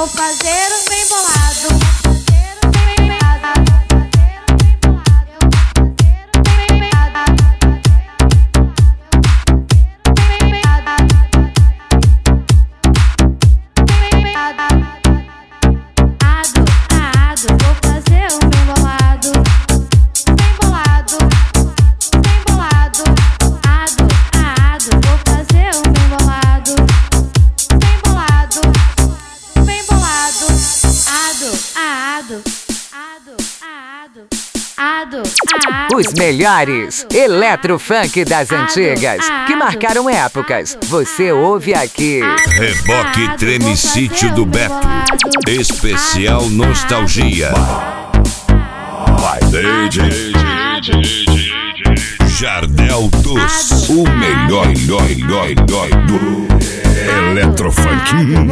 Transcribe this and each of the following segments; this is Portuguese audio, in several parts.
vou fazer um bem bolado. Os melhores Eletrofunk das antigas que marcaram épocas. Você ouve aqui. Reboque Treme Sítio do Beto. Especial Nostalgia. Vai, DJ Jardel dos. O melhor do Eletrofunk.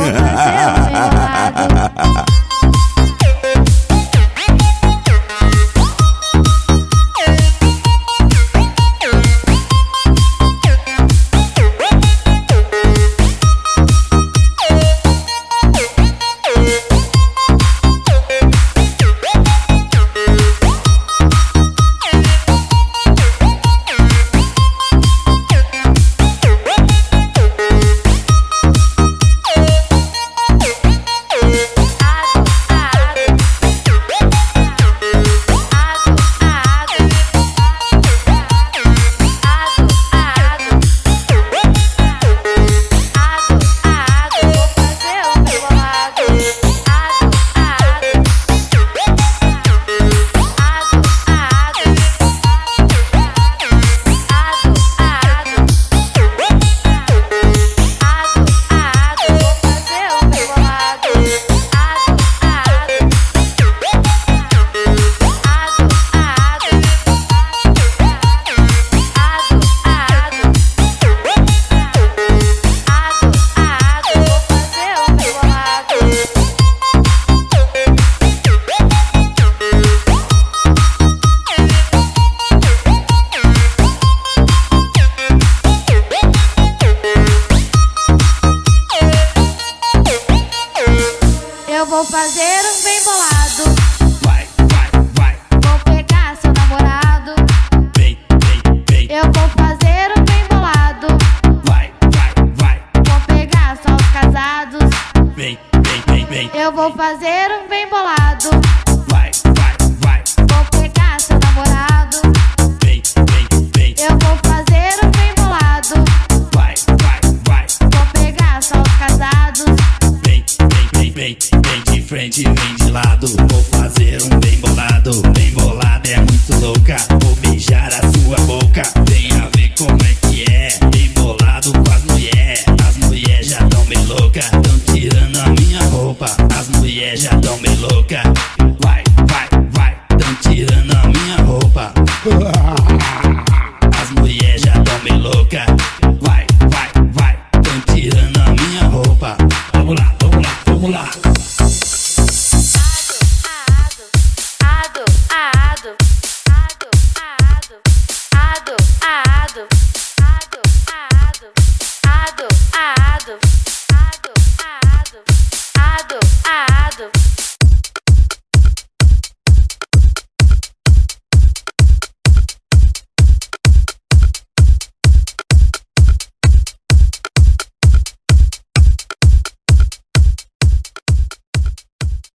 Eu vou fazer um bem bolado. Vai. Vou pegar seu namorado. Vem. Eu vou fazer um bem bolado. Vai. Vou pegar só os casados. Vem. Eu vou fazer um bem bolado. Vai. Vou pegar seu namorado. Vem. Eu vou fazer um bem bolado. Vai. Vou pegar só os casados. Vem de frente, vem de lado. Vou fazer um bem bolado. Bem bolado é muito louca. Vou beijar a sua boca. Tem a ver como é que é. Bem bolado com as mulheres. As mulheres já tão bem louca. Tão tirando a minha roupa. As mulheres já tão bem louca. Vai. Tão tirando a minha roupa. As mulheres já tão bem louca. Vai. Tão tirando a minha roupa. Vamos lá. Ado.